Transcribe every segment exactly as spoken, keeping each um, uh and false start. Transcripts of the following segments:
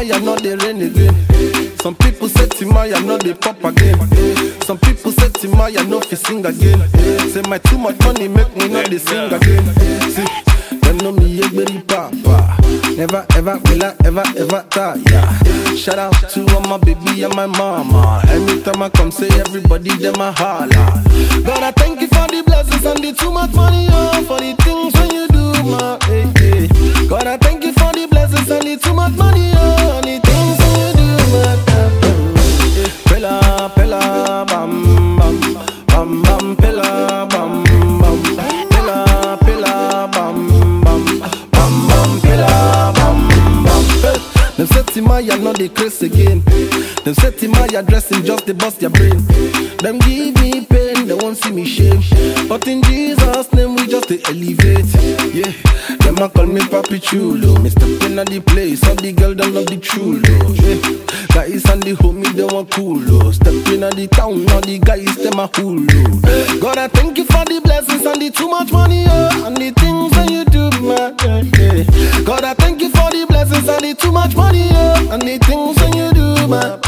Timaya, not the rain again. Some people say Timaya, not the pop again. Some people say Timaya, no fi sing again. Say my too much money make me not the sing again. See, them know me a very papa. Never ever will I ever ever tire. Shout out to all my baby and my mama. Anytime I come, say everybody them a holla. God, I thank you for the blessings and the too much money, oh, for the things when you do, my hey, hey. God, I thank you for the blessings and the too much money, oh, and the things when you do, my hey. Pella, pella, bam, bam, bam, bam, pella, bam, bam, pella, pella, bam, bam, bam, bam, pella, bam, bam. Them say Timaya, not the craze again. Them say Timaya dressing just to bust your brain. Them give me pain, they won't see me shame. But in Jesus' name we just to elevate. Yeah, them a call me Papi Chulo. Mister Pin at the place, all the girl them love the chulo. Yeah, guys and the homie they want cool. Step in at the town, all the guys them a hulu. God, I thank you for the blessings and the too much money, oh, and the things that you do, man. Yeah. God, I thank you for the blessings and the too much money, oh, and the things that you do, man.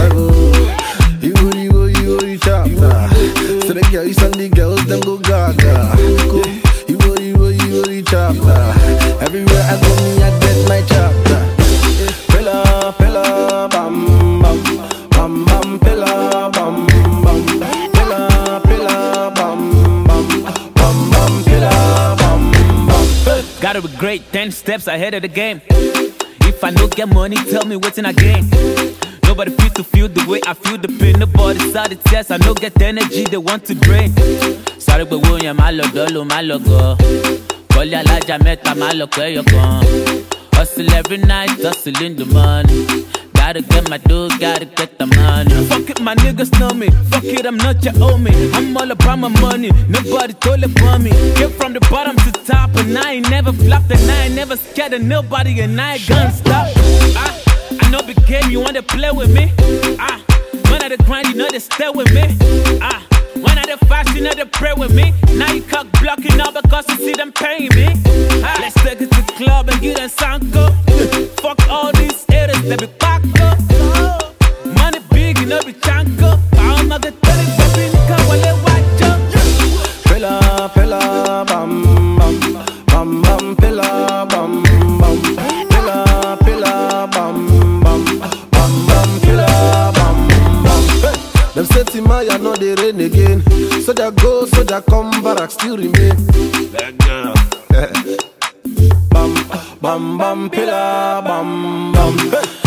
You go, you go, you go, you chapter. So the guys and the girls them go gaga. You go, you go, you go, you chapter. Everywhere I go, me I get my chapter. Pella, pella, bam, bam, bam, bam, pella, bam, bam, pella, pella, bam, bam, bam, bam, pella, bam, bam. Gotta be great, ten steps ahead of the game. If I no get money, tell me what's in a game. Nobody feel to feel the way I feel the pain. Nobody saw the test, I no get the energy they want to drain. Sorry, but when you're my logo, my logo. Call ya la jameta, my logo, you're gone. Hustle every night, hustle in the money. Gotta get my dough, gotta get the money. Fuck it, my niggas know me. Fuck it, I'm not your homie. I'm all about my money. Nobody told it for me. Came from the bottom to top, and I ain't never flopped, and I ain't never scared of nobody, and I ain't gonna stop. I, I know the game, you wanna play with me. Ah, when I the grind, you know they stay with me. Ah, when I the fast, you know they pray with me. Now you cock blocking out because you see them paying me. Ah, let's take it to the club and get a sanko. Fuck all these haters, they be back up. Money big, you know be chanko. I'm not the telling baby, nigga, while they watch up. Pella, pella, bam, bam, bam, bam, pella, bam, bam, pella, pella, bam, bam, bam, bam, pella, bam, bam. Them say Timaya, not the rain again. So they go, so they come, back still remain. That girl. Bam, bam, bam, pella, bam, bam.